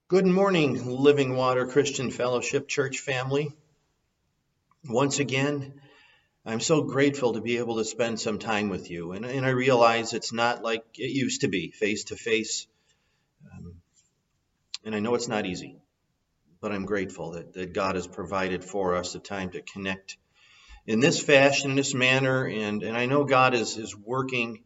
Good morning, Living Water Christian Fellowship Church family. Once again, I'm so grateful to be able to spend some time with you. And I realize it's not like it used to be, face to face. And I know it's not easy, but I'm grateful that God has provided for us the time to connect in this fashion, in this manner. And I know God is working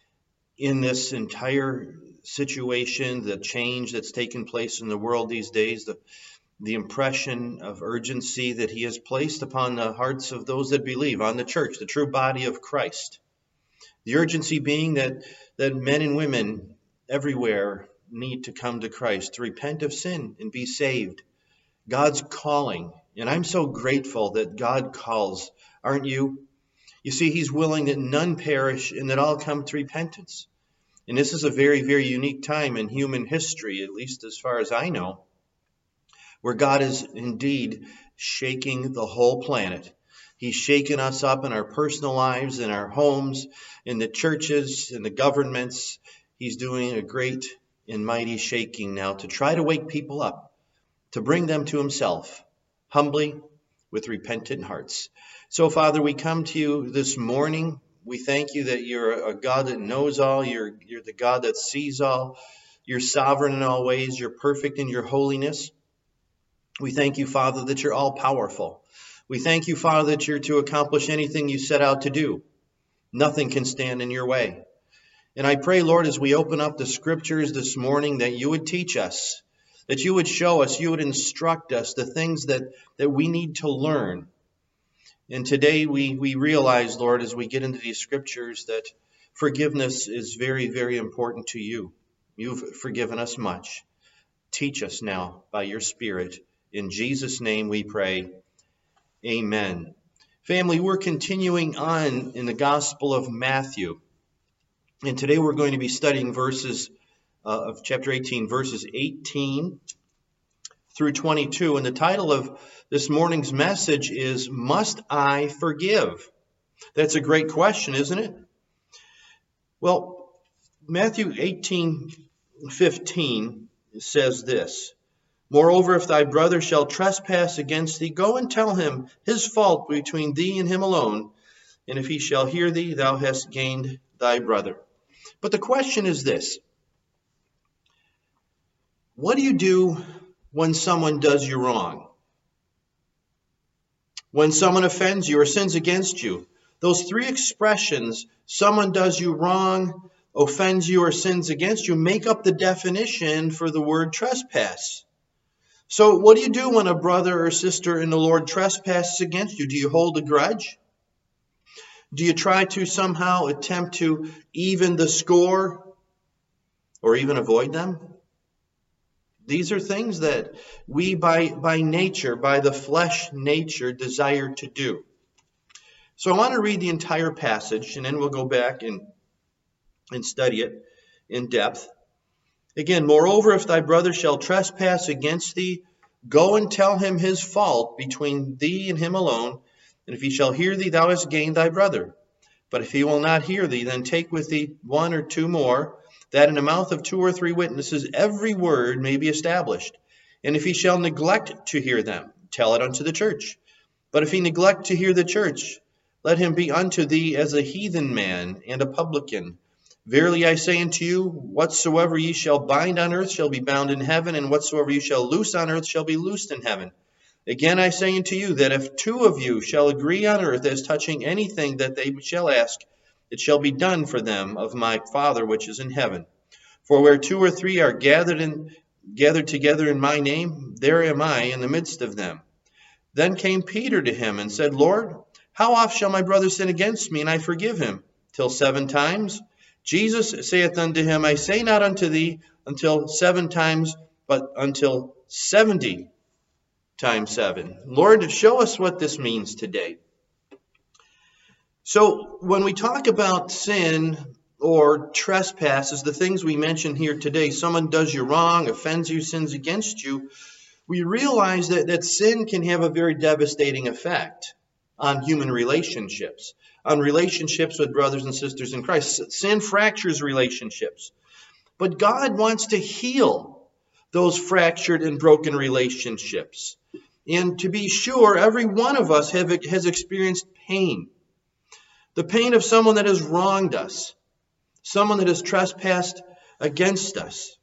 in this entire situation, the change that's taken place in the world these days, the impression of urgency that he has placed upon the hearts of those that believe, on the church, the true body of Christ. The urgency being that men and women everywhere need to come to Christ, to repent of sin and be saved. God's calling. And I'm so grateful that God calls, aren't you? You see, he's willing that none perish and that all come to repentance. And this is a very, very unique time in human history, at least as far as I know, where God is indeed shaking the whole planet. He's shaking us up in our personal lives, in our homes, in the churches, in the governments. He's doing a great and mighty shaking now to try to wake people up, to bring them to himself, humbly, with repentant hearts. So, Father, we come to you this morning. We thank you that you're a God that knows all. You're the God that sees all. You're sovereign in all ways. You're perfect in your holiness. We thank you, Father, that you're all powerful. We thank you, Father, that you're to accomplish anything you set out to do. Nothing can stand in your way. And I pray, Lord, as we open up the scriptures this morning, that you would teach us, that you would show us, you would instruct us the things that we need to learn. And today we realize, Lord, as we get into these scriptures, that forgiveness is very, very important to you. You've forgiven us much. Teach us now by your Spirit. In Jesus' name we pray. Amen. Family, we're continuing on in the Gospel of Matthew. And today we're going to be studying verses of chapter 18, verses 18 through 22. And the title of this morning's message is, Must I Forgive? That's a great question, isn't it? Well, Matthew 18:15 says this, Moreover, if thy brother shall trespass against thee, go and tell him his fault between thee and him alone. And if he shall hear thee, thou hast gained thy brother. But the question is this. What do you do when someone does you wrong? When someone offends you or sins against you? Those three expressions, someone does you wrong, offends you, or sins against you, make up the definition for the word trespass. So what do you do when a brother or sister in the Lord trespasses against you? Do you hold a grudge? Do you try to somehow attempt to even the score or even avoid them? These are things that we by nature, by the flesh nature, desire to do. So I want to read the entire passage, and then we'll go back and study it in depth. Again, moreover, if thy brother shall trespass against thee, go and tell him his fault between thee and him alone. And if he shall hear thee, thou hast gained thy brother. But if he will not hear thee, then take with thee one or two more, that in the mouth of two or three witnesses every word may be established. And if he shall neglect to hear them, tell it unto the church. But if he neglect to hear the church, let him be unto thee as a heathen man and a publican. Verily I say unto you, whatsoever ye shall bind on earth shall be bound in heaven, and whatsoever ye shall loose on earth shall be loosed in heaven. Again I say unto you, that if two of you shall agree on earth as touching anything that they shall ask, it shall be done for them of my Father which is in heaven. For where two or three are gathered together in my name, there am I in the midst of them. Then came Peter to him and said, Lord, how oft shall my brother sin against me, and I forgive him? Till 7 times? Jesus saith unto him, I say not unto thee until 7 times, but until 70 times 7. Lord, show us what this means today. So when we talk about sin or trespasses, the things we mention here today, someone does you wrong, offends you, sins against you, we realize that sin can have a very devastating effect on human relationships, on relationships with brothers and sisters in Christ. Sin fractures relationships. But God wants to heal those fractured and broken relationships. And to be sure, every one of us has experienced pain. The pain of someone that has wronged us, someone that has trespassed against us.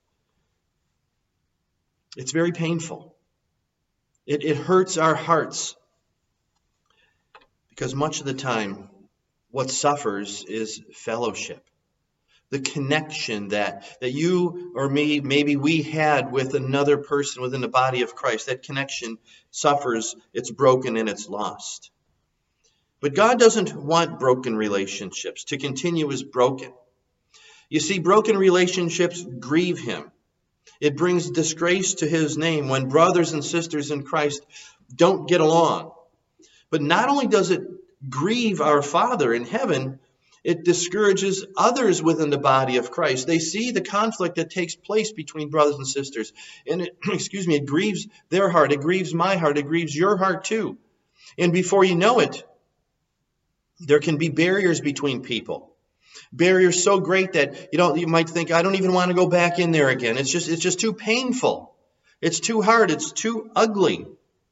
It's very painful. It hurts our hearts. Because much of the time, what suffers is fellowship. The connection that you or me, maybe we had with another person within the body of Christ. That connection suffers, it's broken, and it's lost. But God doesn't want broken relationships to continue as broken. You see, broken relationships grieve him. It brings disgrace to his name when brothers and sisters in Christ don't get along. But not only does it grieve our Father in heaven, it discourages others within the body of Christ. They see the conflict that takes place between brothers and sisters. And it grieves their heart. It grieves my heart. It grieves your heart too. And before you know it, there can be barriers between people. Barriers so great that you might think, I don't even want to go back in there again. It's just too painful. It's too hard. It's too ugly.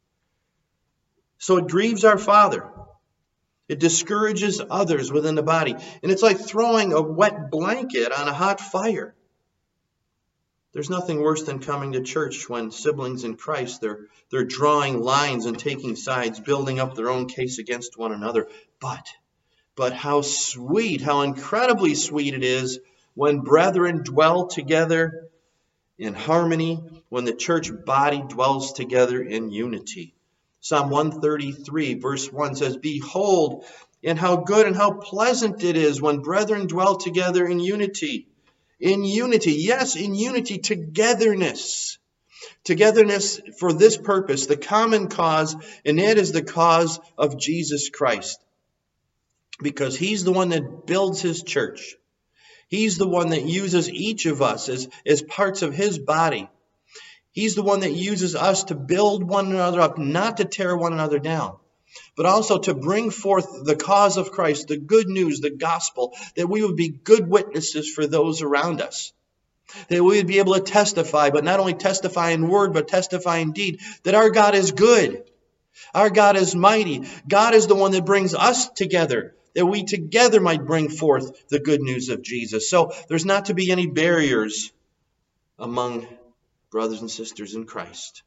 So it grieves our Father. It discourages others within the body. And it's like throwing a wet blanket on a hot fire. There's nothing worse than coming to church when siblings in Christ, they're drawing lines and taking sides, building up their own case against one another. But how sweet, how incredibly sweet it is when brethren dwell together in harmony, when the church body dwells together in unity. Psalm 133 verse 1 says, Behold, and how good and how pleasant it is when brethren dwell together in unity. In unity, yes, in unity, togetherness. Togetherness for this purpose, the common cause, and that is the cause of Jesus Christ. Because he's the one that builds his church. He's the one that uses each of us as parts of his body. He's the one that uses us to build one another up, not to tear one another down, but also to bring forth the cause of Christ, the good news, the gospel, that we would be good witnesses for those around us. That we would be able to testify, but not only testify in word, but testify in deed, that our God is good. Our God is mighty. God is the one that brings us together, that we together might bring forth the good news of Jesus. So there's not to be any barriers among brothers and sisters in Christ.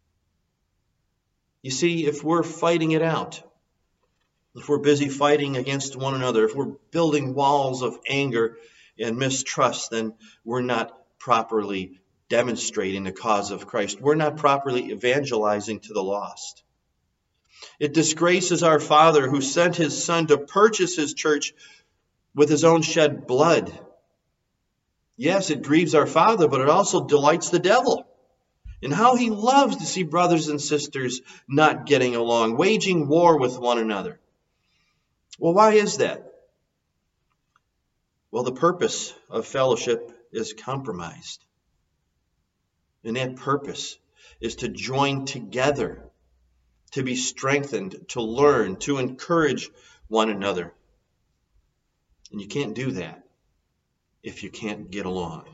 You see, if we're fighting it out, if we're busy fighting against one another, if we're building walls of anger and mistrust, then we're not properly demonstrating the cause of Christ. We're not properly evangelizing to the lost. It disgraces our Father who sent his Son to purchase his church with his own shed blood. Yes, it grieves our Father, but it also delights the devil. And how he loves to see brothers and sisters not getting along, waging war with one another. Well, why is that? Well, the purpose of fellowship is compromised. And that purpose is to join together, to be strengthened, to learn, to encourage one another. And you can't do that if you can't get along.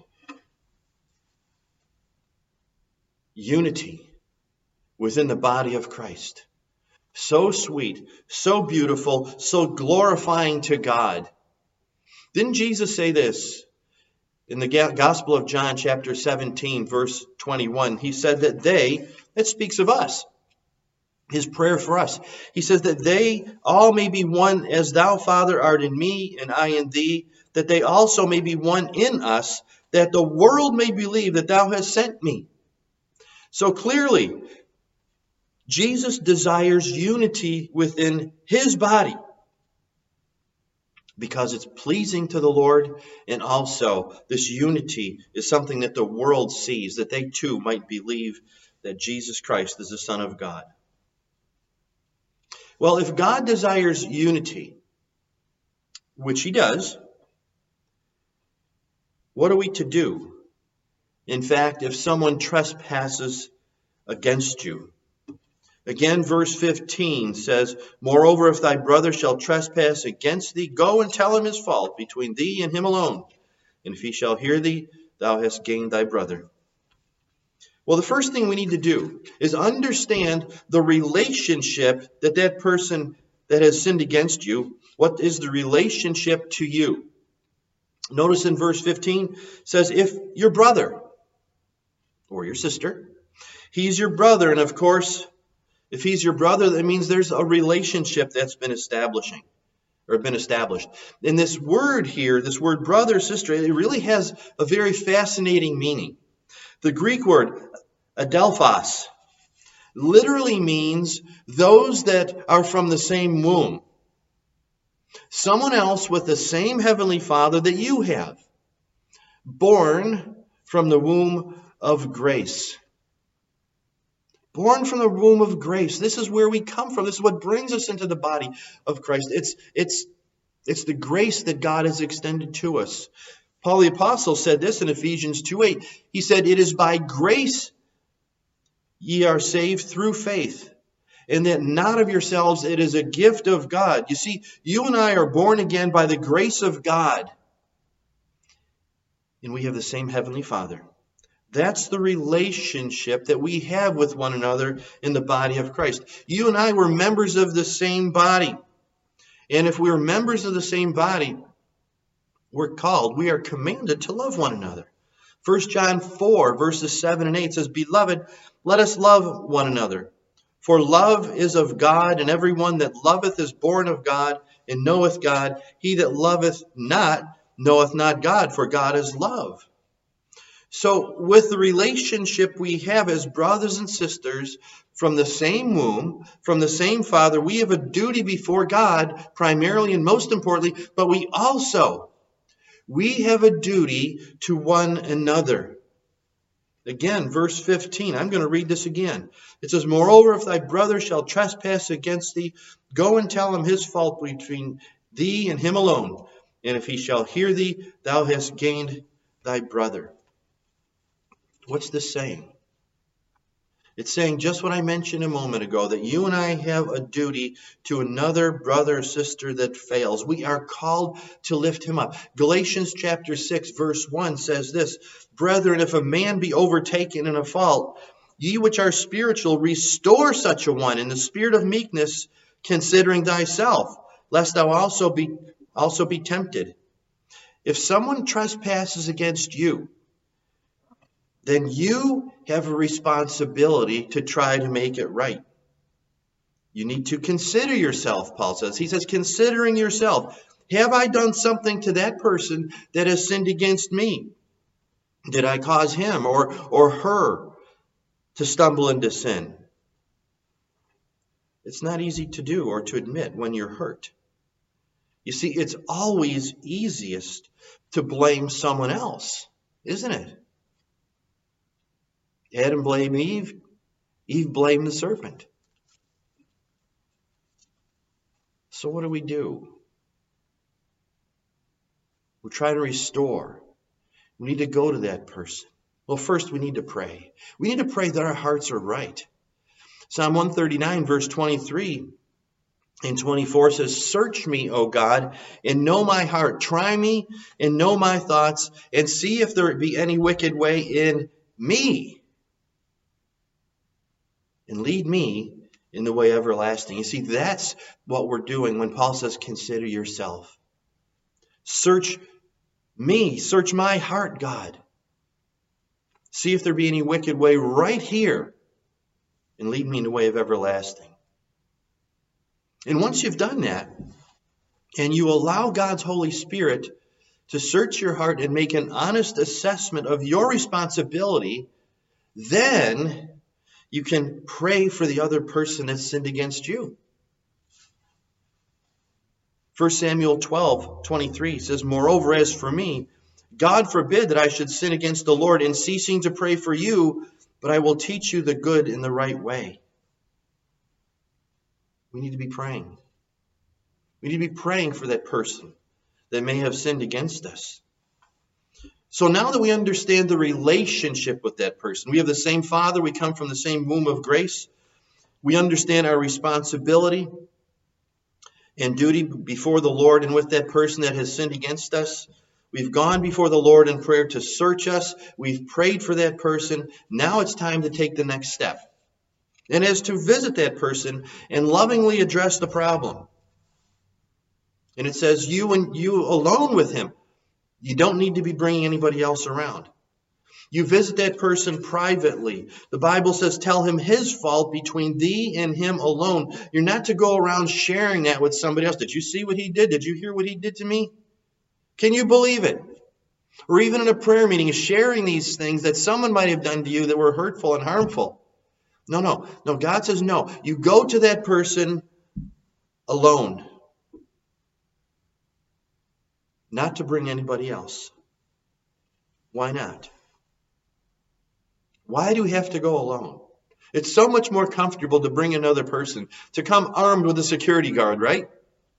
Unity within the body of Christ. So sweet, so beautiful, so glorifying to God. Didn't Jesus say this in the Gospel of John, chapter 17, verse 21? He said that speaks of us. His prayer for us. He says that they all may be one as thou, Father, art in me and I in thee, that they also may be one in us, that the world may believe that thou hast sent me. So clearly, Jesus desires unity within his body because it's pleasing to the Lord, and also this unity is something that the world sees, that they too might believe that Jesus Christ is the Son of God. Well, if God desires unity, which he does, what are we to do? In fact, if someone trespasses against you. Again, verse 15 says, Moreover, if thy brother shall trespass against thee, go and tell him his fault between thee and him alone. And if he shall hear thee, thou hast gained thy brother. Well, the first thing we need to do is understand the relationship that that person that has sinned against you, what is the relationship to you? Notice in verse 15 says, if your brother or your sister, he's your brother, and of course, if he's your brother, that means there's a relationship that's been established. And this word here, this word brother, sister, it really has a very fascinating meaning. The Greek word, adelphos, literally means those that are from the same womb. Someone else with the same heavenly Father that you have. Born from the womb of grace. Born from the womb of grace. This is where we come from. This is what brings us into the body of Christ. It's the grace that God has extended to us. Paul the Apostle said this in Ephesians 2:8. He said, it is by grace ye are saved through faith, and that not of yourselves, it is a gift of God. You see, you and I are born again by the grace of God, and we have the same heavenly Father. That's the relationship that we have with one another in the body of Christ. You and I were members of the same body. And if we are members of the same body, we are commanded to love one another. 1 John 4, verses 7 and 8 says, Beloved, let us love one another. For love is of God, and everyone that loveth is born of God, and knoweth God. He that loveth not, knoweth not God, for God is love. So with the relationship we have as brothers and sisters from the same womb, from the same Father, we have a duty before God primarily and most importantly, but we have a duty to one another. Again, verse 15, I'm going to read this again. It says, Moreover, if thy brother shall trespass against thee, go and tell him his fault between thee and him alone. And if he shall hear thee, thou hast gained thy brother. What's this saying? It's saying just what I mentioned a moment ago, that you and I have a duty to another brother or sister that fails. We are called to lift him up. Galatians chapter 6, verse 1 says this, Brethren, if a man be overtaken in a fault, ye which are spiritual, restore such a one in the spirit of meekness, considering thyself, lest thou also be tempted. If someone trespasses against you, then you have a responsibility to try to make it right. You need to consider yourself, Paul says. He says, considering yourself, have I done something to that person that has sinned against me? Did I cause him or her to stumble into sin? It's not easy to do or to admit when you're hurt. You see, it's always easiest to blame someone else, isn't it? Adam blamed Eve. Eve blamed the serpent. So what do? We're trying to restore. We need to go to that person. Well, first we need to pray. We need to pray that our hearts are right. Psalm 139, verse 23 and 24 says, Search me, O God, and know my heart. Try me and know my thoughts, and see if there be any wicked way in me. And lead me in the way everlasting. You see, that's what we're doing when Paul says, consider yourself. Search me, search my heart, God. See if there be any wicked way right here, and lead me in the way of everlasting. And once you've done that, and you allow God's Holy Spirit to search your heart and make an honest assessment of your responsibility, then you can pray for the other person that sinned against you. 1 Samuel 12:23 says, Moreover, as for me, God forbid that I should sin against the Lord in ceasing to pray for you, but I will teach you the good and the right way. We need to be praying. We need to be praying for that person that may have sinned against us. So now that we understand the relationship with that person, we have the same Father, we come from the same womb of grace, we understand our responsibility and duty before the Lord and with that person that has sinned against us, We've gone before the Lord in prayer to search us. We've prayed for that person. Now it's time to take the next step. And as to visit that person and lovingly address the problem. And it says you and you alone with him. You don't need to be bringing anybody else around. You visit that person privately. The Bible says, tell him his fault between thee and him alone. You're not to go around sharing that with somebody else. Did you see what he did? Did you hear what he did to me? Can you believe it? Or even in a prayer meeting, sharing these things that someone might have done to you that were hurtful and harmful. No. God says no. You go to that person alone. Not to bring anybody else. Why not? Why do we have to go alone? It's so much more comfortable to bring another person, to come armed with a security guard, right?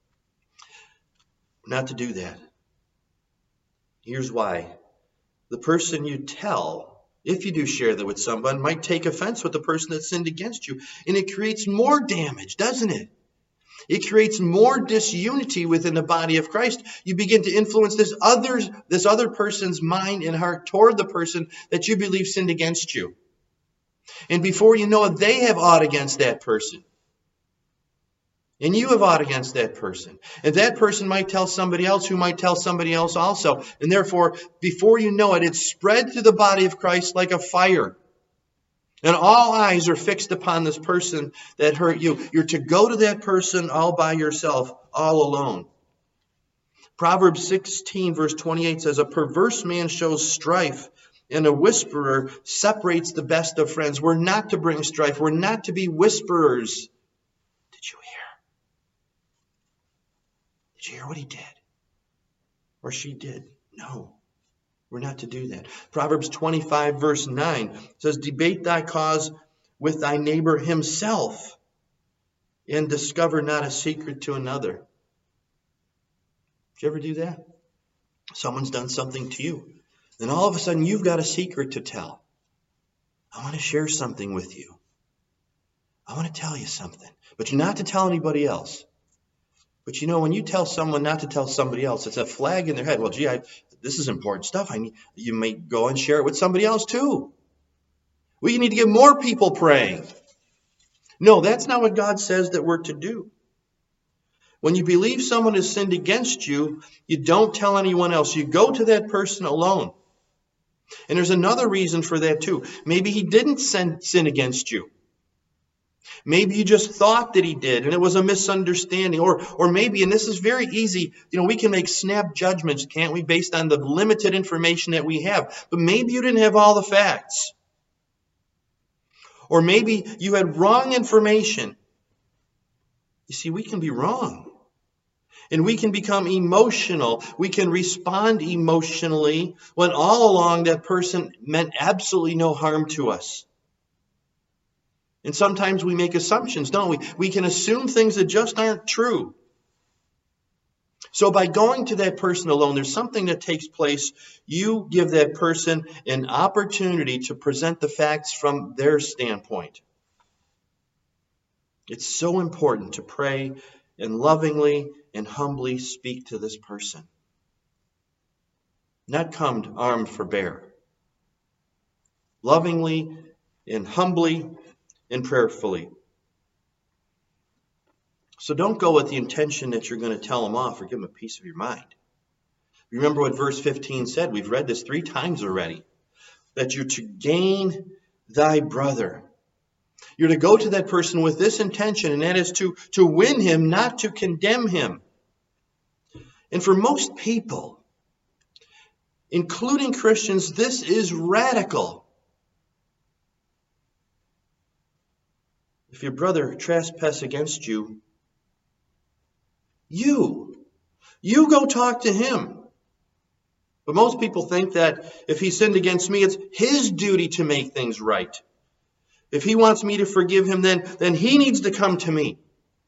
Not to do that. Here's why. The person you tell, if you do share that with someone, might take offense with the person that sinned against you. And it creates more damage, doesn't it? It creates more disunity within the body of Christ. You begin to influence this other person's mind and heart toward the person that you believe sinned against you. And before you know it, they have ought against that person. And you have ought against that person. And that person might tell somebody else who might tell somebody else also. And therefore, before you know it, it's spread through the body of Christ like a fire. And all eyes are fixed upon this person that hurt you. You're to go to that person all by yourself, all alone. Proverbs 16 verse 28 says, a perverse man shows strife, and a whisperer separates the best of friends. We're not to bring strife. We're not to be whisperers. Did you hear? Did you hear what he did? Or she did? No. We're not to do that. Proverbs 25 verse 9 says, debate thy cause with thy neighbor himself, and discover not a secret to another. Did you ever do that? Someone's done something to you. Then all of a sudden you've got a secret to tell. I want to share something with you. I want to tell you something. But you're not to tell anybody else. But you know, when you tell someone not to tell somebody else, it's a flag in their head. Well, gee, this is important stuff. You may go and share it with somebody else too. We need to get more people praying. No, that's not what God says that we're to do. When you believe someone has sinned against you, you don't tell anyone else. You go to that person alone. And there's another reason for that too. Maybe he didn't sin against you. Maybe you just thought that he did, and it was a misunderstanding. Or maybe, and this is very easy, we can make snap judgments, can't we, based on the limited information that we have. But maybe you didn't have all the facts. Or maybe you had wrong information. You see, we can be wrong. And we can become emotional. We can respond emotionally when all along that person meant absolutely no harm to us. And sometimes we make assumptions, don't we? We can assume things that just aren't true. So by going to that person alone, there's something that takes place. You give that person an opportunity to present the facts from their standpoint. It's so important to pray and lovingly and humbly speak to this person. Not come armed for bear. Lovingly and humbly and prayerfully. So don't go with the intention that you're going to tell them off or give them a piece of your mind. Remember what verse 15 said. We've read this 3 times already. That you're to gain thy brother. You're to go to that person with this intention, and that is to win him, not to condemn him. And for most people, including Christians, this is radical. If your brother trespasses against you, you go talk to him. But most people think that if he sinned against me, it's his duty to make things right. If he wants me to forgive him, then he needs to come to me.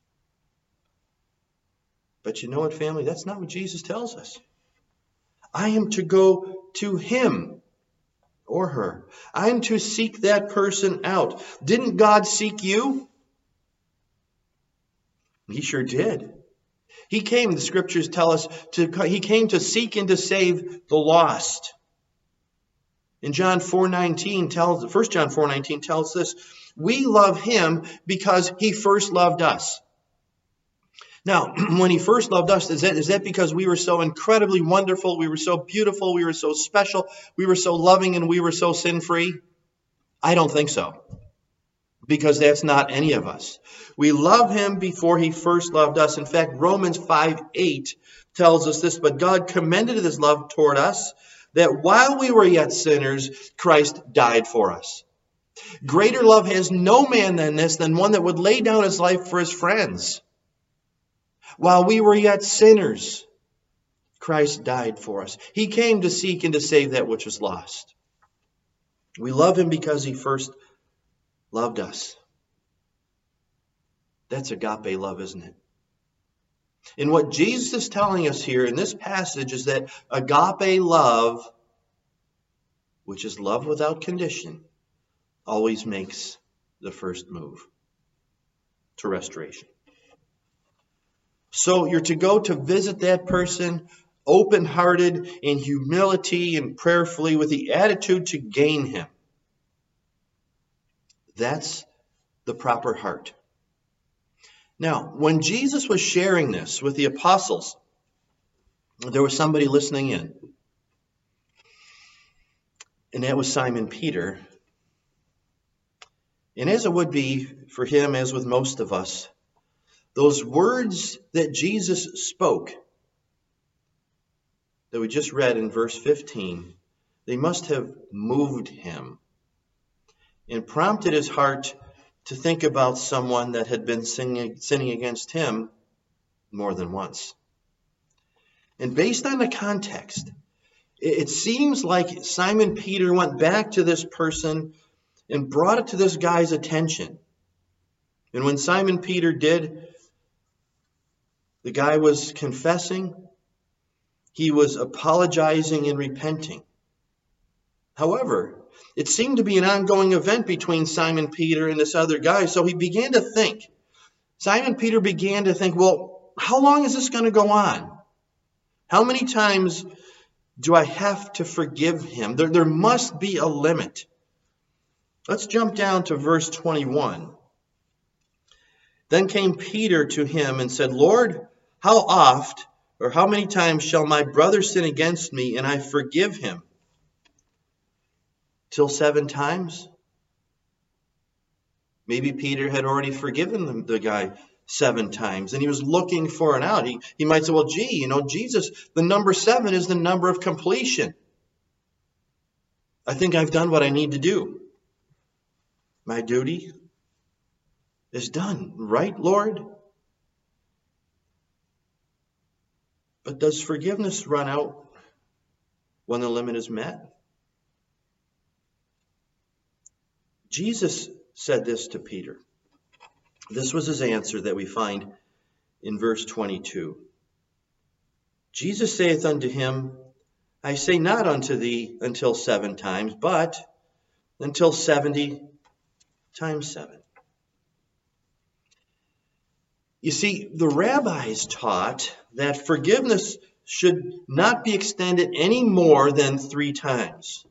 But you know what, family? That's not what Jesus tells us. I am to go to him or her. I am to seek that person out. Didn't God seek you? He sure did. He came, the scriptures tell us, he came to seek and to save the lost. In 1 John 4:19 tells this, we love him because he first loved us. Now, when he first loved us, is that because we were so incredibly wonderful, we were so beautiful, we were so special, we were so loving, and we were so sin-free? I don't think so, because that's not any of us. We love him before he first loved us. In fact, Romans 5:8 tells us this, but God commended his love toward us, that while we were yet sinners, Christ died for us. Greater love has no man than this, than one that would lay down his life for his friends. While we were yet sinners, Christ died for us. He came to seek and to save that which was lost. We love him because he first loved us. That's agape love, isn't it? And what Jesus is telling us here in this passage is that agape love, which is love without condition, always makes the first move to restoration. So you're to go to visit that person open-hearted, in humility and prayerfully, with the attitude to gain him. That's the proper heart. Now, when Jesus was sharing this with the apostles, there was somebody listening in. And that was Simon Peter. And as it would be for him, as with most of us, those words that Jesus spoke, that we just read in verse 15, they must have moved him and prompted his heart to think about someone that had been sinning against him more than once. And based on the context, it seems like Simon Peter went back to this person and brought it to this guy's attention. And when Simon Peter did, the guy was confessing, he was apologizing and repenting. However, it seemed to be an ongoing event between Simon Peter and this other guy, so he began to think. Simon Peter began to think, well, how long is this going to go on? How many times do I have to forgive him? There must be a limit. Let's jump down to verse 21. Then came Peter to him and said, Lord, how oft or how many times shall my brother sin against me and I forgive him? Till 7 times? Maybe Peter had already forgiven the guy 7 times, and he was looking for an out. He might say, well, Jesus, the number 7 is the number of completion. I think I've done what I need to do. My duty is done, right, Lord? But does forgiveness run out when the limit is met? Jesus said this to Peter. This was his answer that we find in verse 22. Jesus saith unto him, I say not unto thee until 7 times, but until 70 times 7. You see, the rabbis taught that forgiveness should not be extended any more than 3 times.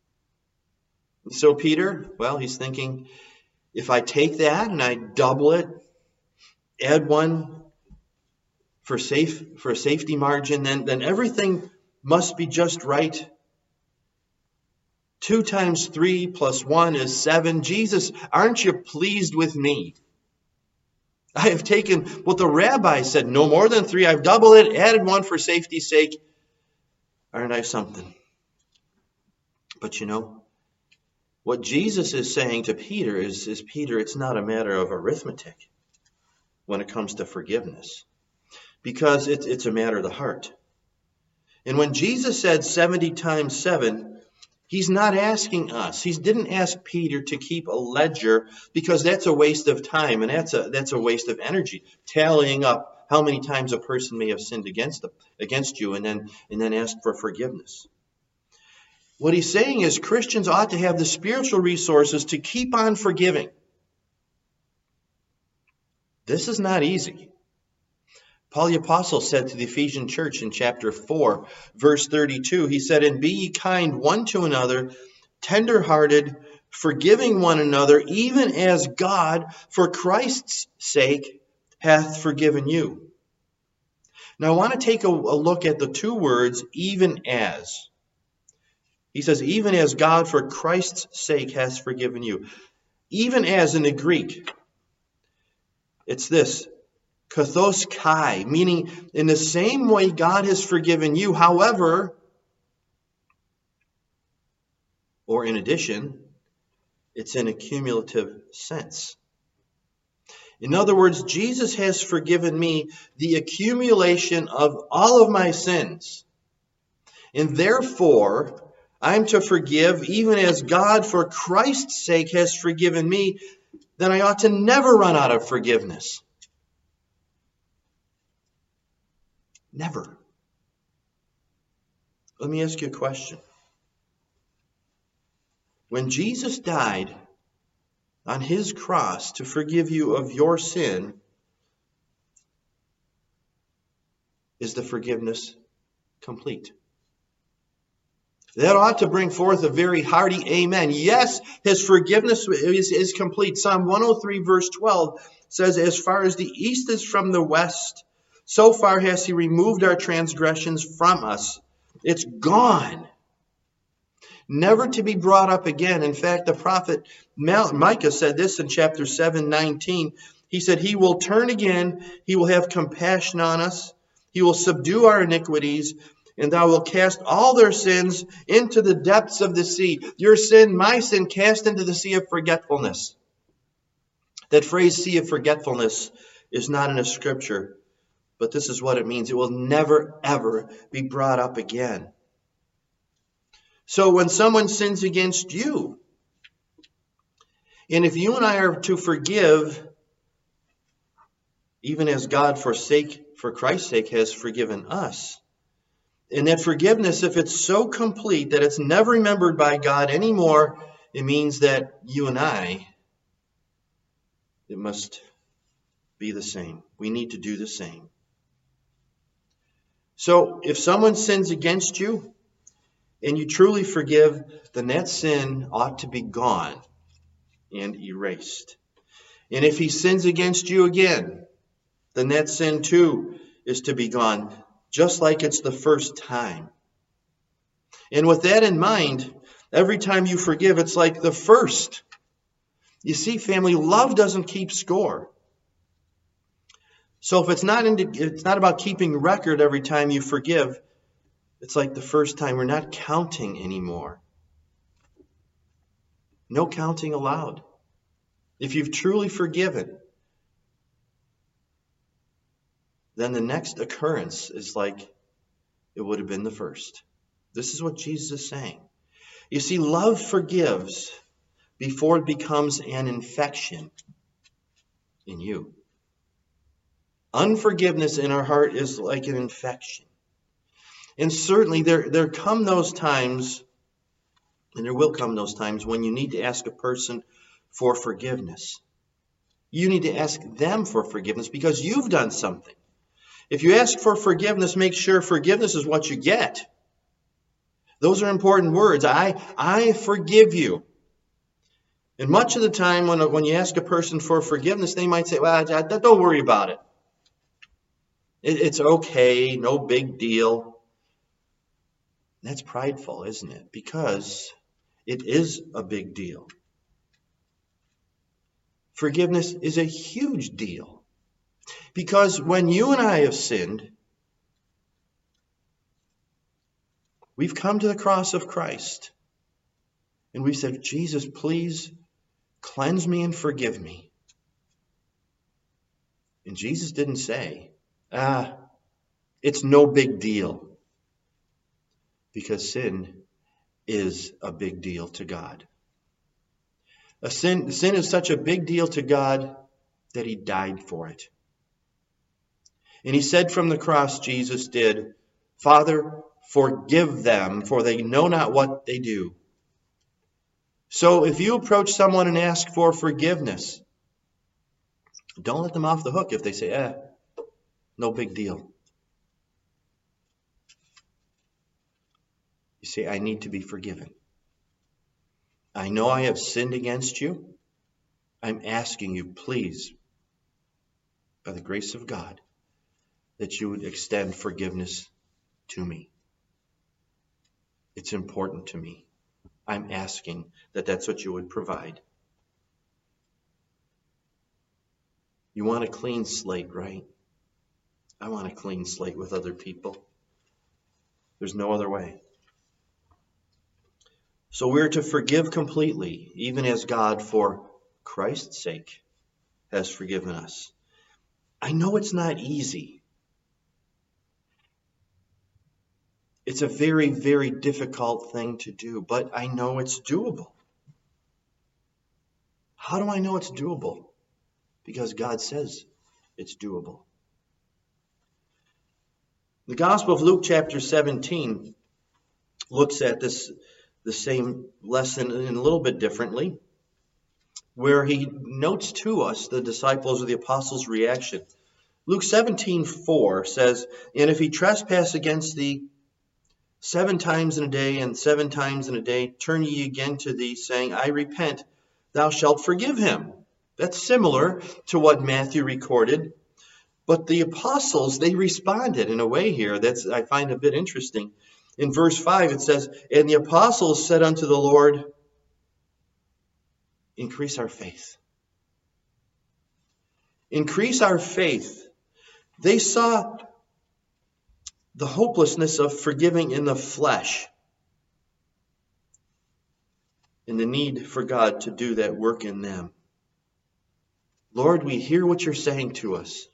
So Peter, well, he's thinking, if I take that and I double it, add 1 for a safety margin, then everything must be just right. 2 times 3 plus 1 is 7. Jesus, aren't you pleased with me? I have taken what the rabbi said, no more than 3. I've doubled it, added 1 for safety's sake. Aren't I something? But what Jesus is saying to Peter is Peter, it's not a matter of arithmetic when it comes to forgiveness, because it's a matter of the heart. And when Jesus said 70 times 7, he's not asking us. He didn't ask Peter to keep a ledger, because that's a waste of time and that's a waste of energy, tallying up how many times a person may have sinned against you and then ask for forgiveness. What he's saying is Christians ought to have the spiritual resources to keep on forgiving. This is not easy. Paul the Apostle said to the Ephesian church in chapter 4, verse 32, he said, "And be ye kind one to another, tender-hearted, forgiving one another, even as God, for Christ's sake, hath forgiven you." Now I want to take a look at the two words, even as. He says, even as God, for Christ's sake, has forgiven you. Even as in the Greek, it's this, kathos kai, meaning in the same way God has forgiven you, however, or in addition, it's in a cumulative sense. In other words, Jesus has forgiven me the accumulation of all of my sins. And therefore, I'm to forgive even as God, for Christ's sake, has forgiven me. Then I ought to never run out of forgiveness. Never. Let me ask you a question. When Jesus died on his cross to forgive you of your sin, is the forgiveness complete? That ought to bring forth a very hearty amen. Yes, his forgiveness is complete. Psalm 103 verse 12 says, "As far as the east is from the west, so far has he removed our transgressions from us." It's gone, never to be brought up again. In fact, the prophet Micah said this in chapter 7:19. He said, "He will turn again, he will have compassion on us, he will subdue our iniquities, and thou wilt cast all their sins into the depths of the sea." Your sin, my sin, cast into the sea of forgetfulness. That phrase, sea of forgetfulness, is not in a scripture, but this is what it means. It will never, ever be brought up again. So when someone sins against you, and if you and I are to forgive, even as God for Christ's sake has forgiven us, and that forgiveness, if it's so complete that it's never remembered by God anymore, it means that you and I, it must be the same. We need to do the same. So if someone sins against you and you truly forgive, then that sin ought to be gone and erased. And if he sins against you again, then that sin too is to be gone, just like it's the first time. And with that in mind, every time you forgive, it's like the first. You see, family, love doesn't keep score. So if it's not about keeping record every time you forgive, it's like the first time. We're not counting anymore. No counting allowed. If you've truly forgiven, then the next occurrence is like it would have been the first. This is what Jesus is saying. You see, love forgives before it becomes an infection in you. Unforgiveness in our heart is like an infection. And certainly there come those times, and there will come those times when you need to ask a person for forgiveness. You need to ask them for forgiveness because you've done something. If you ask for forgiveness, make sure forgiveness is what you get. Those are important words. I forgive you. And much of the time when you ask a person for forgiveness, they might say, "Well, don't worry about it. It's okay, no big deal." That's prideful, isn't it? Because it is a big deal. Forgiveness is a huge deal. Because when you and I have sinned, we've come to the cross of Christ. And we said, "Jesus, please cleanse me and forgive me." And Jesus didn't say, it's no big deal. Because sin is a big deal to God. Sin is such a big deal to God that he died for it. And he said from the cross, Jesus did, "Father, forgive them, for they know not what they do." So if you approach someone and ask for forgiveness, don't let them off the hook if they say, No big deal. You say, I need to be forgiven. I know I have sinned against you. I'm asking you, please, by the grace of God, that you would extend forgiveness to me. It's important to me. I'm asking that that's what you would provide. You want a clean slate, right? I want a clean slate with other people. There's no other way. So we're to forgive completely, even as God, for Christ's sake, has forgiven us. I know it's not easy. It's a very, very difficult thing to do, but I know it's doable. How do I know it's doable? Because God says it's doable. The Gospel of Luke chapter 17 looks at the same lesson in a little bit differently, where he notes to us the disciples or the apostles' reaction. Luke 17:4 says, and if he trespass against thee 7 times in a day, and 7 times in a day turn ye again to thee, saying, I repent, thou shalt forgive him. That's similar to what Matthew recorded. But the apostles, they responded in a way here that's I find a bit interesting. In verse 5 it says, and the apostles said unto the Lord, increase our faith. Increase our faith. They saw the hopelessness of forgiving in the flesh and the need for God to do that work in them. Lord, we hear what you're saying to us.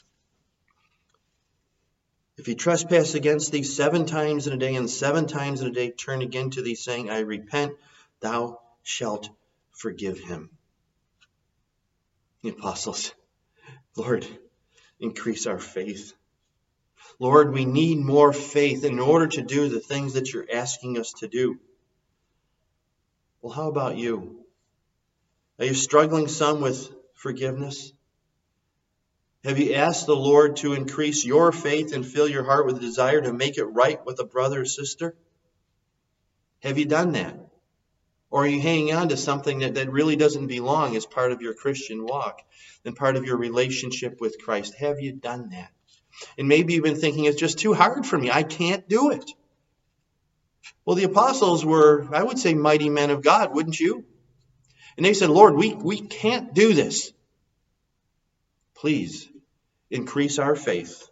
If he trespass against thee 7 times in a day, and 7 times in a day turn again to thee, saying, I repent, thou shalt forgive him. The apostles, Lord, increase our faith. Lord, we need more faith in order to do the things that you're asking us to do. Well, how about you? Are you struggling some with forgiveness? Have you asked the Lord to increase your faith and fill your heart with a desire to make it right with a brother or sister? Have you done that? Or are you hanging on to something that really doesn't belong as part of your Christian walk and part of your relationship with Christ? Have you done that? And maybe you've been thinking, it's just too hard for me. I can't do it. Well, the apostles were, I would say, mighty men of God, wouldn't you? And they said, Lord, we can't do this. Please increase our faith.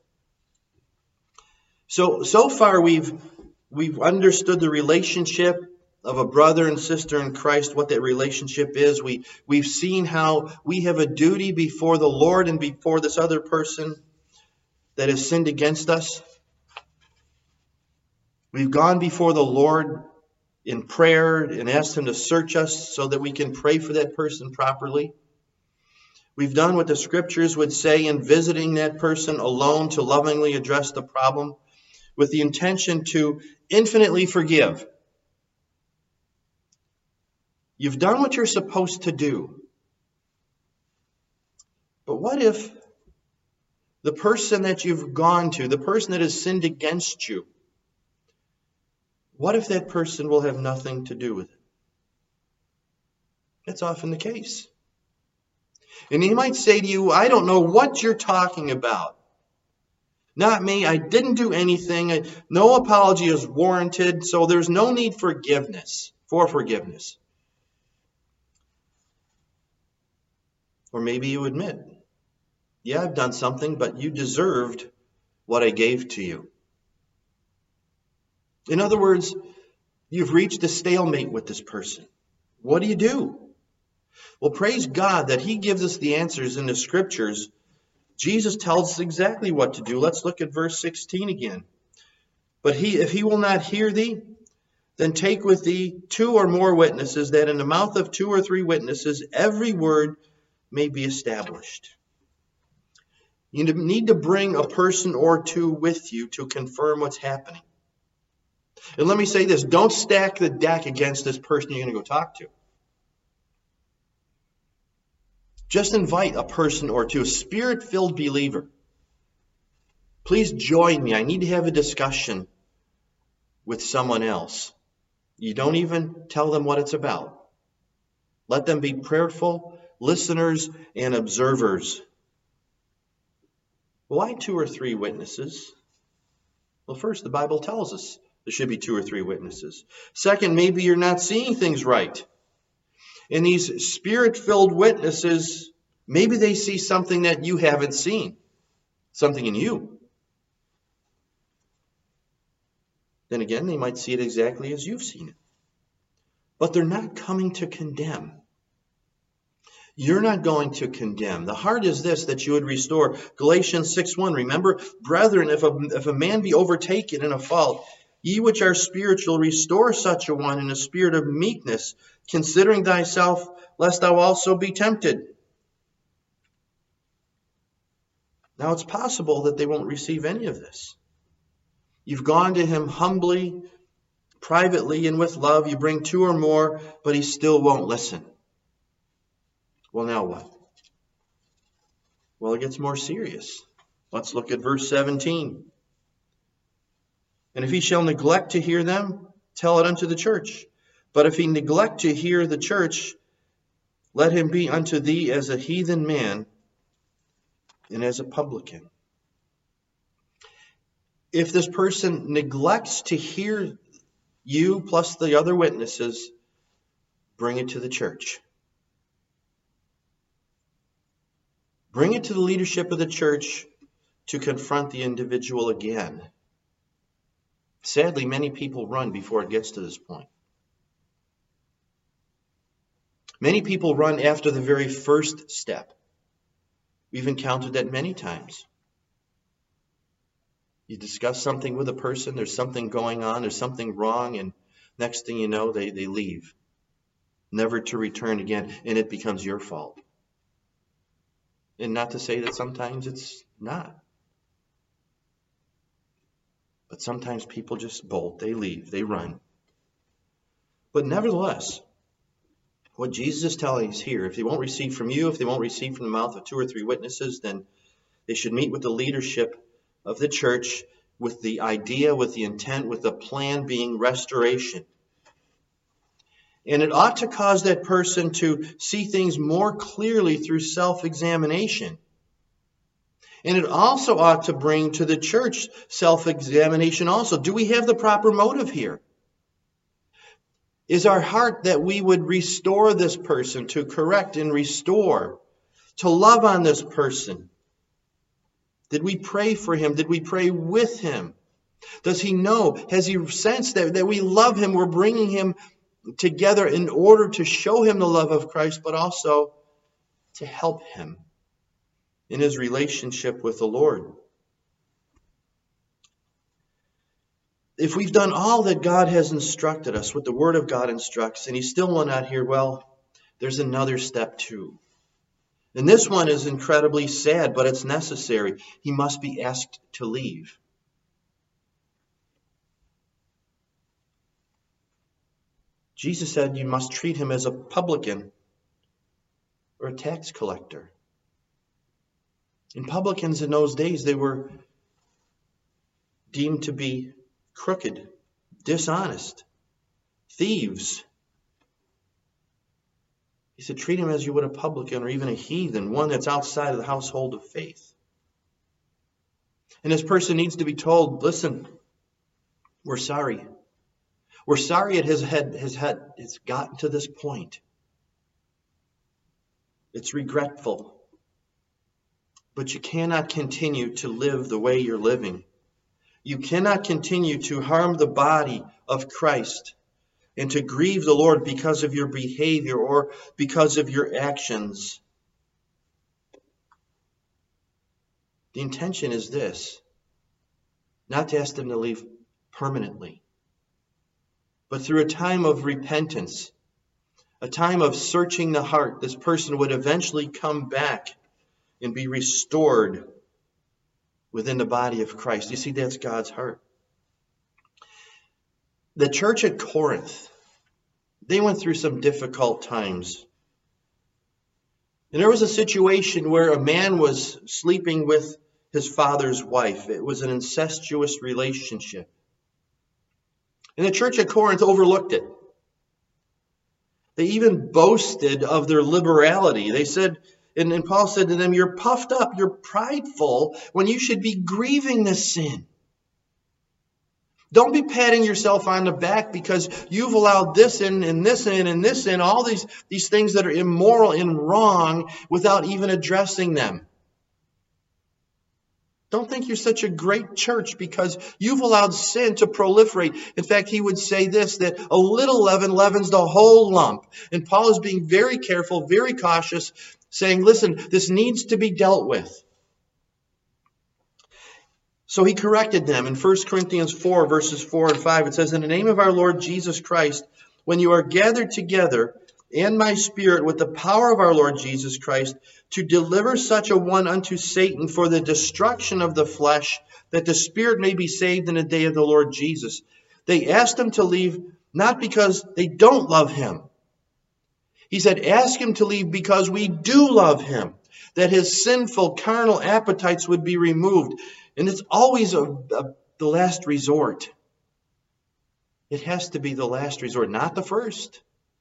So far we've understood the relationship of a brother and sister in Christ, what that relationship is. We've seen how we have a duty before the Lord and before this other person that has sinned against us. We've gone before the Lord in prayer and asked him to search us so that we can pray for that person properly. We've done what the scriptures would say in visiting that person alone to lovingly address the problem with the intention to infinitely forgive. You've done what you're supposed to do. But what if the person that you've gone to, the person that has sinned against you, what if that person will have nothing to do with it? That's often the case. And he might say to you, I don't know what you're talking about. Not me. I didn't do anything. No apology is warranted. So there's no need for forgiveness. Or maybe you admit, yeah, I've done something, but you deserved what I gave to you. In other words, you've reached a stalemate with this person. What do you do? Well, praise God that he gives us the answers in the scriptures. Jesus tells us exactly what to do. Let's look at verse 16 again. But if he will not hear thee, then take with thee 2 or more witnesses, that in the mouth of 2 or 3 witnesses every word may be established. You need to bring a person or 2 with you to confirm what's happening. And let me say this, don't stack the deck against this person you're going to go talk to. Just invite a person or 2, a spirit-filled believer. Please join me. I need to have a discussion with someone else. You don't even tell them what it's about. Let them be prayerful listeners and observers. Why 2 or 3 witnesses? Well, first, the Bible tells us there should be 2 or 3 witnesses. Second, maybe you're not seeing things right. And these spirit-filled witnesses, maybe they see something that you haven't seen, something in you. Then again, they might see it exactly as you've seen it. But they're not coming to condemn. You're not going to condemn. The heart is this, that you would restore. Galatians 6:1, remember, brethren, if a man be overtaken in a fault, ye which are spiritual, restore such a one in a spirit of meekness, considering thyself, lest thou also be tempted. Now it's possible that they won't receive any of this. You've gone to him humbly, privately, and with love. You bring 2 or more, but he still won't listen. Well, now what? Well, it gets more serious. Let's look at verse 17. And if he shall neglect to hear them, tell it unto the church. But if he neglect to hear the church, let him be unto thee as a heathen man and as a publican. If this person neglects to hear you plus the other witnesses, bring it to the church. Bring it to the leadership of the church to confront the individual again. Sadly, many people run before it gets to this point. Many people run after the very first step. We've encountered that many times. You discuss something with a person, there's something going on, there's something wrong, and next thing you know, they leave, never to return again, and it becomes your fault. And not to say that sometimes it's not. But sometimes people just bolt, they leave, they run. But nevertheless, what Jesus is telling us here, if they won't receive from you, if they won't receive from the mouth of 2 or 3 witnesses, then they should meet with the leadership of the church with the idea, with the intent, with the plan being restoration. And it ought to cause that person to see things more clearly through self-examination. And it also ought to bring to the church self-examination also. Do we have the proper motive here? Is our heart that we would restore this person, to correct and restore, to love on this person? Did we pray for him? Did we pray with him? Does he know? Has he sensed that we love him? We're bringing him together in order to show him the love of Christ, but also to help him in his relationship with the Lord. If we've done all that God has instructed us, what the Word of God instructs, and he still will not hear, well, there's another step too. And this one is incredibly sad, but it's necessary. He must be asked to leave. Jesus said you must treat him as a publican or a tax collector. And publicans in those days, they were deemed to be crooked, dishonest, thieves. He said, treat him as you would a publican or even a heathen, one that's outside of the household of faith. And this person needs to be told, listen, we're sorry. We're sorry it's gotten to this point. It's regretful. But you cannot continue to live the way you're living. You cannot continue to harm the body of Christ and to grieve the Lord because of your behavior or because of your actions. The intention is this, not to ask them to leave permanently, but through a time of repentance, a time of searching the heart, this person would eventually come back and be restored within the body of Christ. You see, that's God's heart. The church at Corinth, they went through some difficult times. And there was a situation where a man was sleeping with his father's wife. It was an incestuous relationship. And the church at Corinth overlooked it. They even boasted of their liberality. They said, and Paul said to them, you're puffed up, you're prideful, when you should be grieving this sin. Don't be patting yourself on the back because you've allowed this in and this in and this in, all these things that are immoral and wrong without even addressing them. Don't think you're such a great church because you've allowed sin to proliferate. In fact, he would say this, that a little leaven leavens the whole lump. And Paul is being very careful, very cautious, saying, listen, this needs to be dealt with. So he corrected them. In 1 Corinthians 4, verses 4 and 5, it says, in the name of our Lord Jesus Christ, when you are gathered together, and my spirit with the power of our Lord Jesus Christ, to deliver such a one unto Satan for the destruction of the flesh, that the spirit may be saved in the day of the Lord Jesus. They asked him to leave, not because they don't love him. He said, ask him to leave because we do love him, that his sinful carnal appetites would be removed. And it's always the last resort. It has to be the last resort, not the first.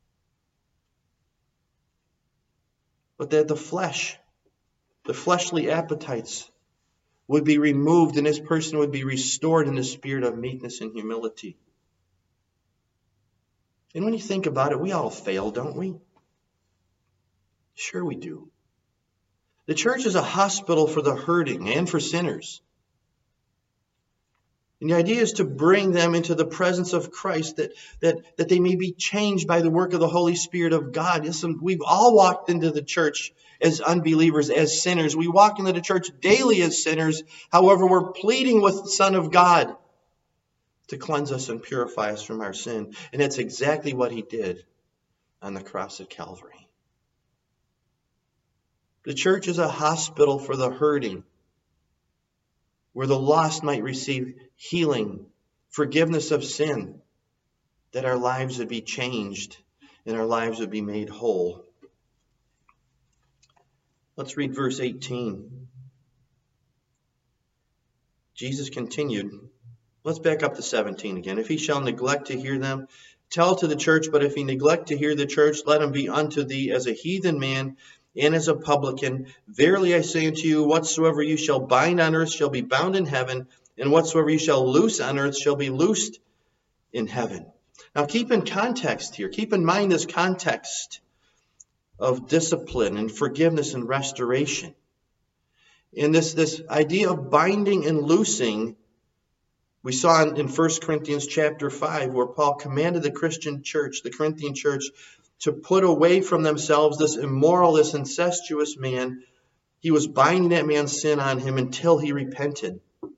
But that the flesh, the fleshly appetites would be removed and this person would be restored in the spirit of meekness and humility. And when you think about it, we all fail, don't we? Sure we do. The church is a hospital for the hurting and for sinners. And the idea is to bring them into the presence of Christ, that they may be changed by the work of the Holy Spirit of God. Listen, we've all walked into the church as unbelievers, as sinners. We walk into the church daily as sinners. However, we're pleading with the Son of God to cleanse us and purify us from our sin. And that's exactly what he did on the cross at Calvary. The church is a hospital for the hurting, where the lost might receive healing, forgiveness of sin, that our lives would be changed and our lives would be made whole. Let's read verse 18. Jesus continued. Let's back up to 17 again. If he shall neglect to hear them, tell to the church, but if he neglect to hear the church, let him be unto thee as a heathen man and as a publican. Verily I say unto you, whatsoever you shall bind on earth shall be bound in heaven, and whatsoever you shall loose on earth shall be loosed in heaven. Now keep in context here. Keep in mind this context of discipline and forgiveness and restoration. In this idea of binding and loosing, we saw in 1 Corinthians chapter 5, where Paul commanded the Christian church, the Corinthian church, to put away from themselves this immoral, this incestuous man. He was binding that man's sin on him until he repented.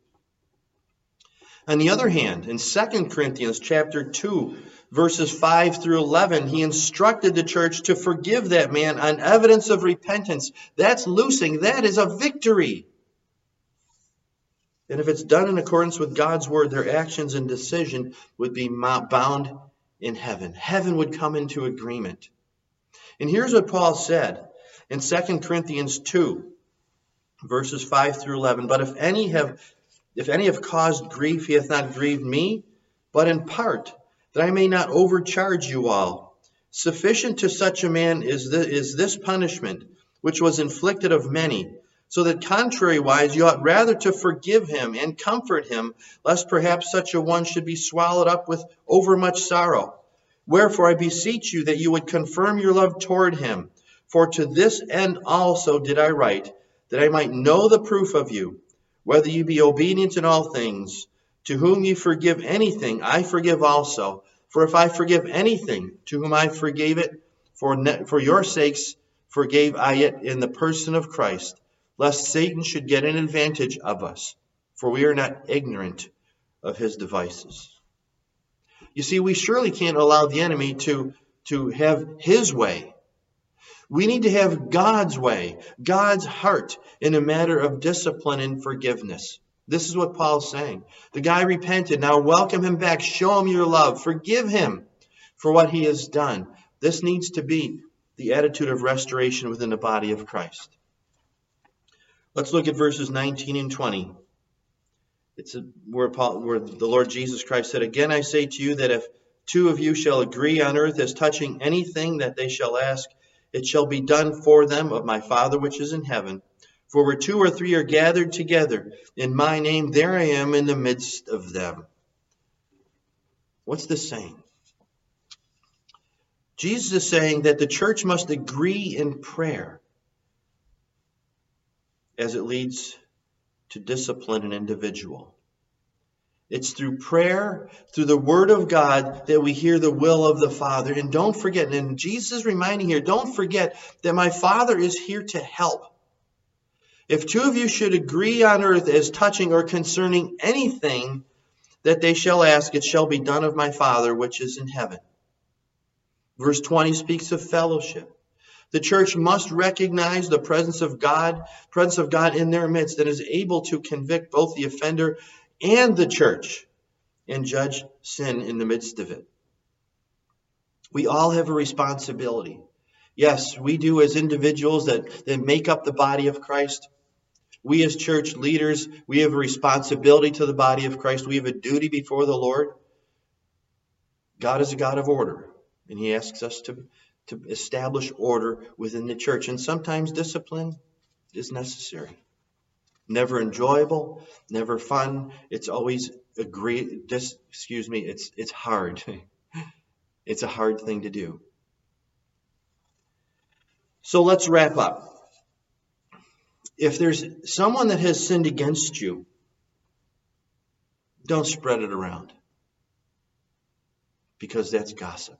On the other hand, in 2 Corinthians chapter 2, verses 5 through 11, he instructed the church to forgive that man on evidence of repentance. That's loosing. That is a victory. And if it's done in accordance with God's word, their actions and decision would be bound in heaven. Heaven would come into agreement. And here's what Paul said in 2 Corinthians 2, verses 5 through 11. But if any have caused grief, he hath not grieved me, but in part, that I may not overcharge you all. Sufficient to such a man is this punishment, which was inflicted of many, so that contrariwise you ought rather to forgive him and comfort him, lest perhaps such a one should be swallowed up with overmuch sorrow. Wherefore I beseech you that you would confirm your love toward him. For to this end also did I write, that I might know the proof of you, whether you be obedient in all things. To whom you forgive anything, I forgive also. For if I forgive anything, to whom I forgave it, for your sakes forgave I it in the person of Christ, lest Satan should get an advantage of us, for we are not ignorant of his devices. You see, we surely can't allow the enemy to have his way. We need to have God's way, God's heart in a matter of discipline and forgiveness. This is what Paul's saying. The guy repented. Now welcome him back. Show him your love. Forgive him for what he has done. This needs to be the attitude of restoration within the body of Christ. Let's look at verses 19 and 20. It's where the Lord Jesus Christ said, "Again I say to you that if two of you shall agree on earth as touching anything that they shall ask, it shall be done for them of my Father which is in heaven. For where two or three are gathered together in my name, there I am in the midst of them." What's this saying? Jesus is saying that the church must agree in prayer as it leads to discipline an individual. It's through prayer, through the Word of God, that we hear the will of the Father. And don't forget, and Jesus is reminding here, don't forget that my Father is here to help. If two of you should agree on earth as touching or concerning anything that they shall ask, it shall be done of my Father which is in heaven. Verse 20 speaks of fellowship. The church must recognize the presence of God in their midst, that is able to convict both the offender and the church and judge sin in the midst of it. We all have a responsibility. Yes, we do as individuals that make up the body of Christ. We as church leaders, we have a responsibility to the body of Christ. We have a duty before the Lord. God is a God of order, and He asks us to establish order within the church. And sometimes discipline is necessary. Never enjoyable, never fun. It's always it's hard. It's a hard thing to do. So let's wrap up. If there's someone that has sinned against you, don't spread it around, because that's gossip.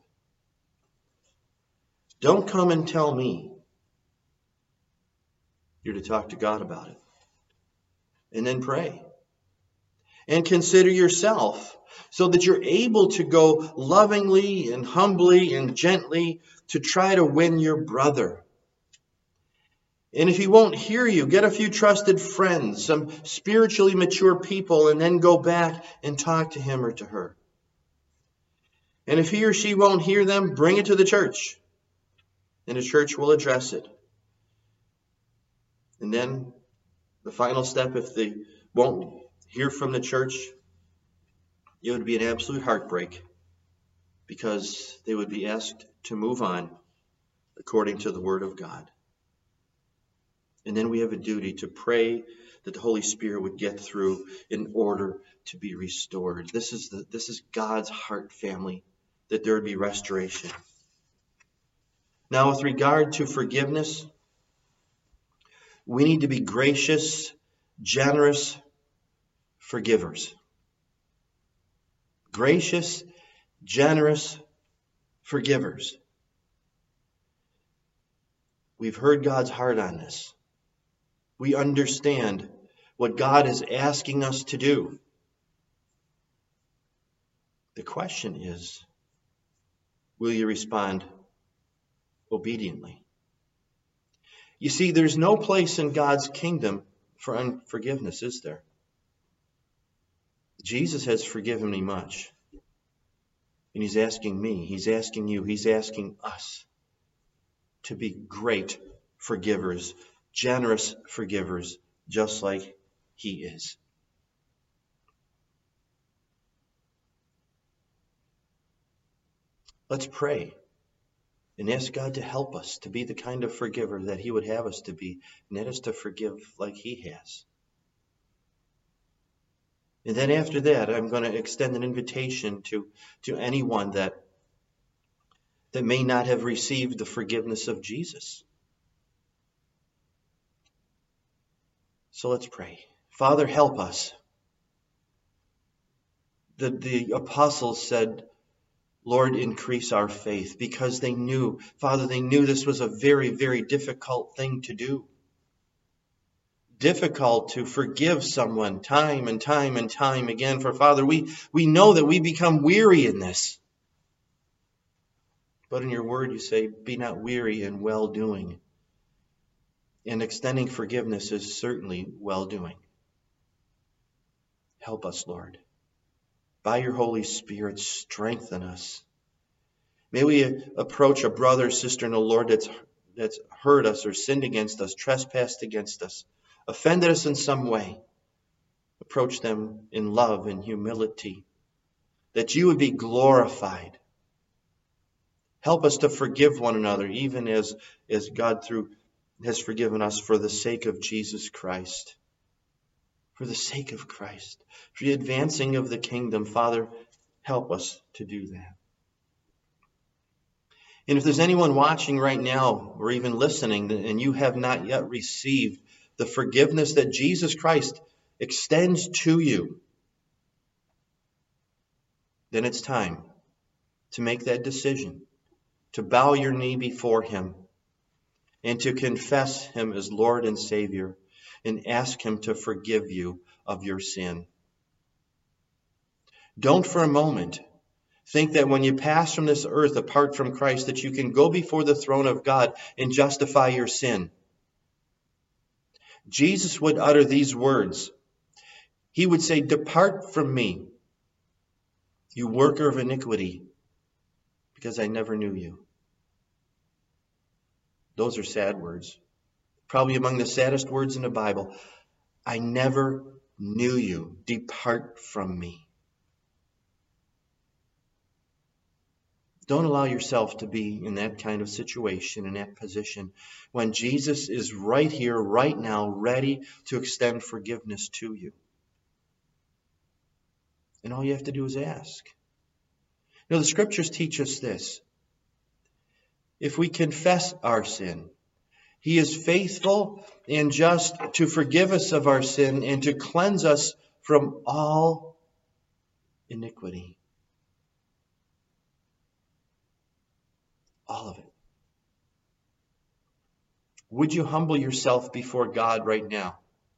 Don't come and tell me. You're to talk to God about it. And then pray. And consider yourself so that you're able to go lovingly and humbly and gently to try to win your brother. And if he won't hear you, get a few trusted friends, some spiritually mature people, and then go back and talk to him or to her. And if he or she won't hear them, bring it to the church. And the church will address it. And then the final step, if they won't hear from the church, it would be an absolute heartbreak, because they would be asked to move on according to the Word of God. And then we have a duty to pray that the Holy Spirit would get through in order to be restored. This is God's heart, family, that there would be restoration. Now, with regard to forgiveness, we need to be gracious, generous forgivers. Gracious, generous forgivers. We've heard God's heart on this. We understand what God is asking us to do. The question is, will you respond obediently? You see, there's no place in God's kingdom for unforgiveness, is there? Jesus has forgiven me much. And He's asking me, He's asking you, He's asking us to be great forgivers, generous forgivers, just like He is. Let's pray and ask God to help us to be the kind of forgiver that He would have us to be, and that is to forgive like He has. And then after that, I'm going to extend an invitation to anyone that may not have received the forgiveness of Jesus. So let's pray. Father, help us. The apostles said, Lord, increase our faith, because they knew, Father, they knew this was a very, very difficult thing to do. Difficult to forgive someone time and time and time again. For Father, we know that we become weary in this. But in your word you say, be not weary in well-doing. And extending forgiveness is certainly well-doing. Help us, Lord. By your Holy Spirit, strengthen us. May we approach a brother or sister in the Lord that's hurt us or sinned against us, trespassed against us, offended us in some way, approach them in love and humility, that you would be glorified. Help us to forgive one another, even as God has forgiven us for the sake of Jesus Christ. For the sake of Christ, for the advancing of the kingdom. Father, help us to do that. And if there's anyone watching right now or even listening and you have not yet received the forgiveness that Jesus Christ extends to you, then it's time to make that decision, to bow your knee before him and to confess him as Lord and Savior and ask him to forgive you of your sin. Don't for a moment think that when you pass from this earth apart from Christ that you can go before the throne of God and justify your sin. Jesus would utter these words. He would say, "Depart from me, you worker of iniquity, because I never knew you." Those are sad words. Probably among the saddest words in the Bible. I never knew you. Depart from me. Don't allow yourself to be in that kind of situation, in that position, when Jesus is right here, right now, ready to extend forgiveness to you. And all you have to do is ask. You know, the scriptures teach us this. If we confess our sin, he is faithful and just to forgive us of our sin and to cleanse us from all iniquity. All of it. Would you humble yourself before God right now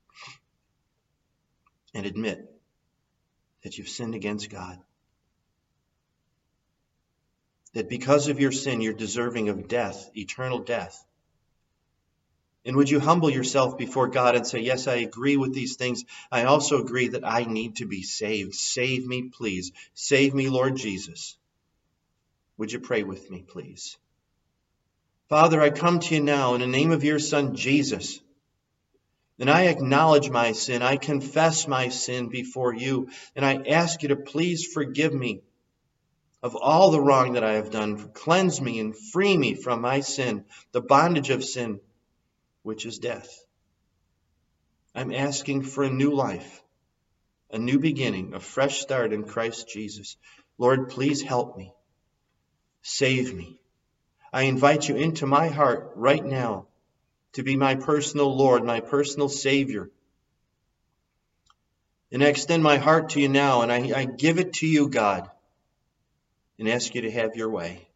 and admit that you've sinned against God? That because of your sin, you're deserving of death, eternal death. And would you humble yourself before God and say, yes, I agree with these things. I also agree that I need to be saved. Save me, please. Save me, Lord Jesus. Would you pray with me, please? Father, I come to you now in the name of your Son, Jesus. And I acknowledge my sin. I confess my sin before you. And I ask you to please forgive me of all the wrong that I have done. Cleanse me and free me from my sin, the bondage of sin, which is death. I'm asking for a new life, a new beginning, a fresh start in Christ Jesus. Lord, please help me. Save me. I invite you into my heart right now to be my personal Lord, my personal Savior. And I extend my heart to you now, and I give it to you, God, and ask you to have your way.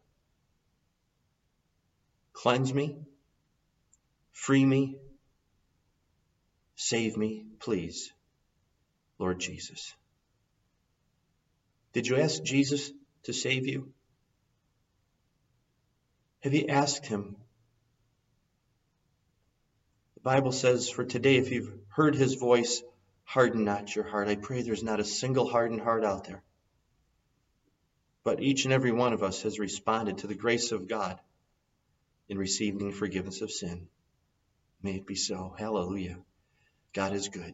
Cleanse me, free me, save me, please, Lord Jesus. Did you ask Jesus to save you? Have you asked him? The Bible says, for today, if you've heard his voice, harden not your heart. I pray there's not a single hardened heart out there. But each and every one of us has responded to the grace of God in receiving forgiveness of sin. May it be so. Hallelujah. God is good.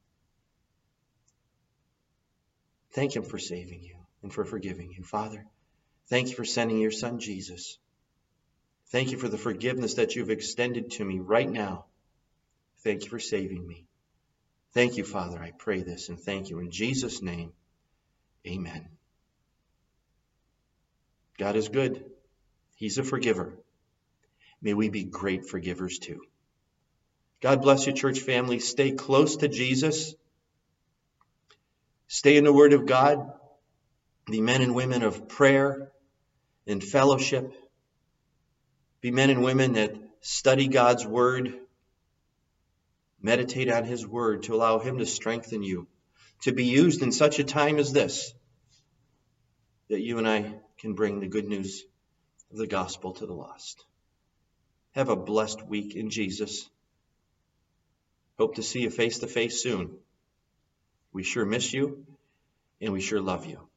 Thank him for saving you and for forgiving you. Father, thank you for sending your Son, Jesus. Thank you for the forgiveness that you've extended to me right now. Thank you for saving me. Thank you, Father. I pray this and thank you in Jesus' name. Amen. God is good. He's a forgiver. May we be great forgivers too. God bless you, church family. Stay close to Jesus. Stay in the Word of God. Be men and women of prayer and fellowship. Be men and women that study God's Word. Meditate on his Word to allow him to strengthen you, to be used in such a time as this, that you and I can bring the good news of the gospel to the lost. Have a blessed week in Jesus. Hope to see you face to face soon. We sure miss you, and we sure love you.